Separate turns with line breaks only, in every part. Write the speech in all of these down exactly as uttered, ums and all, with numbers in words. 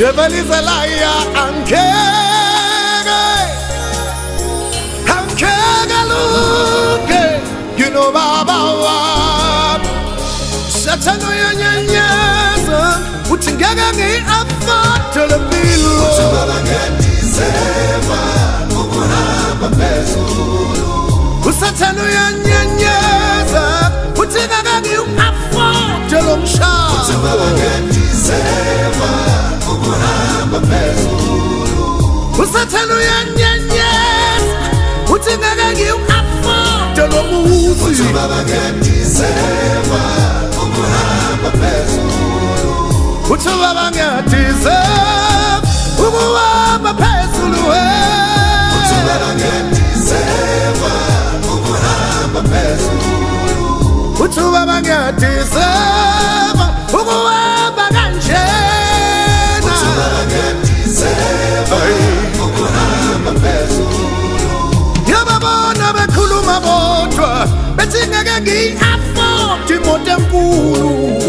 Devil is a liar, I'm Kega, I'm Kega Luke, you know Baba, Satano Yanyaza, Utingaga, I'm not to the pillow. Satano Yanyaza, Utingaga, I'm not to the Usatano yanyenyes, utingaga giu afo, telo muzi. Utubaba ngatizema, umuhamba pezulu. Utubaba ngatizema, umuhamba pezulu. Utubaba ngatizema, umuhamba pezulu. Utubaba ngatizema, umuhamba kanje. Yababona bekhuluma bodwa bethi ngeke ngi-afford imoto enkulu.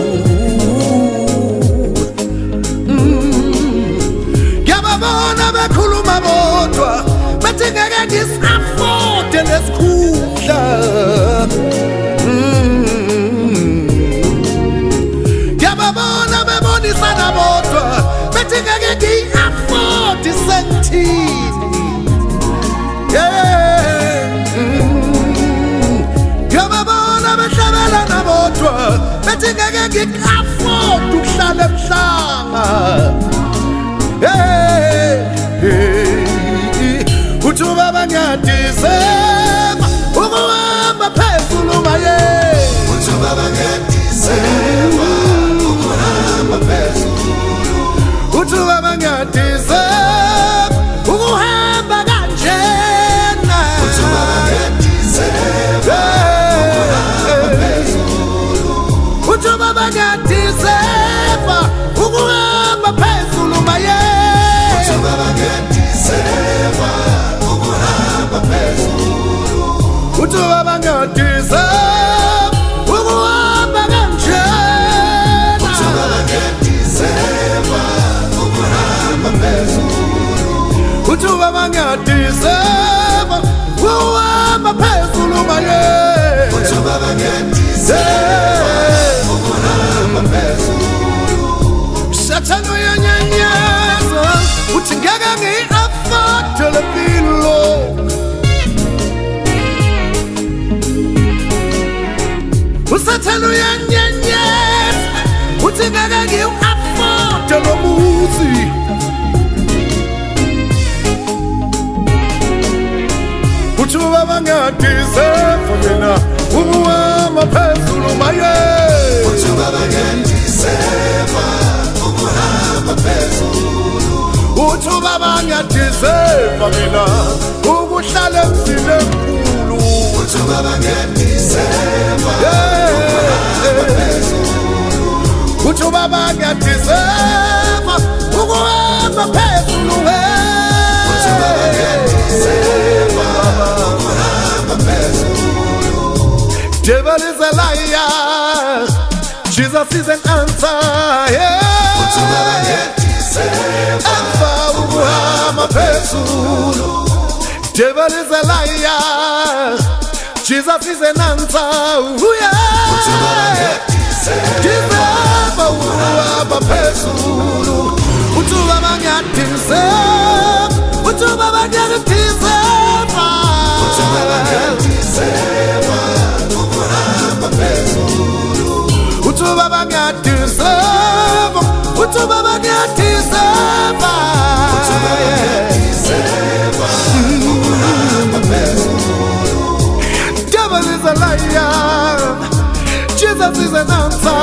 Yababona bekhuluma bodwa bethi ngeke ngisi-afford lesikhundla. Yababona bebonisana bodwa bethi ngeke ngi-afford isentini. Yababona behlabelana bodwa bethi ngeke ngi-afford ukuhlala emhlanga. Uthi ubaba ngiyadizema ukuhamba phezulu maye. Uthi ubaba ngiyadizema ukuhamba phezulu. Uthi ubaba ngiyadizema ukuhamba kanjena. Uthi ubaba ngiyadizema ukuhamba phezulu. Uthi ubaba ngiyadizema ukuhamba phezulu maye. Uthi ubaba ngiyadizema ukuhamba phezulu. Uthi ubaba ngiyadizema ukuhamba kanjena. Uthi ubaba ngiyadizema ukuhamba phezulu. Uthi ubaba ngiyadizema ukuhamba phezulu maye. Uthi ubaba ngiyadizema ukuhamba phezulu. Satano yanyanyaza uthi ngeke ngi-afford le mpilo. Usathano yanyanyaza uthi ngeke ngi-afford lo muzi. Uthi ubaba ngiyadizema mina ukuhamba phezulu maye. Uthi ubaba ngiyadizema ukuhamba phezulu. Uthi ubaba ngiyadizema mina ukuhlala emzini enkulu. Uthi ubaba ngiyadizema ukuhamba phezulu. Uthi ubaba ngiyadizema ukuhamba phezulu. Uthi ubaba ngiyadizema ukuhamba phezulu. Devil is a liar, Jesus is an answer. Uthi ubaba ngiyadizema ukuhamba phezulu. Devil is a liar, Jesus is an answer. Uthi ubaba ngiyadizema ukuhamba phezulu. Uthi ubaba ngiyadizema, uthi ubaba ngiyadizema. Uthi ubaba ngiyadizema ukuhamba phezulu. Uthi ubaba ngiyadizema, uthi ubaba ngiyadizema. Uthi ubaba ngiyadizema ukuhamba phezulu. Devil is a liar, Jesus is an answer.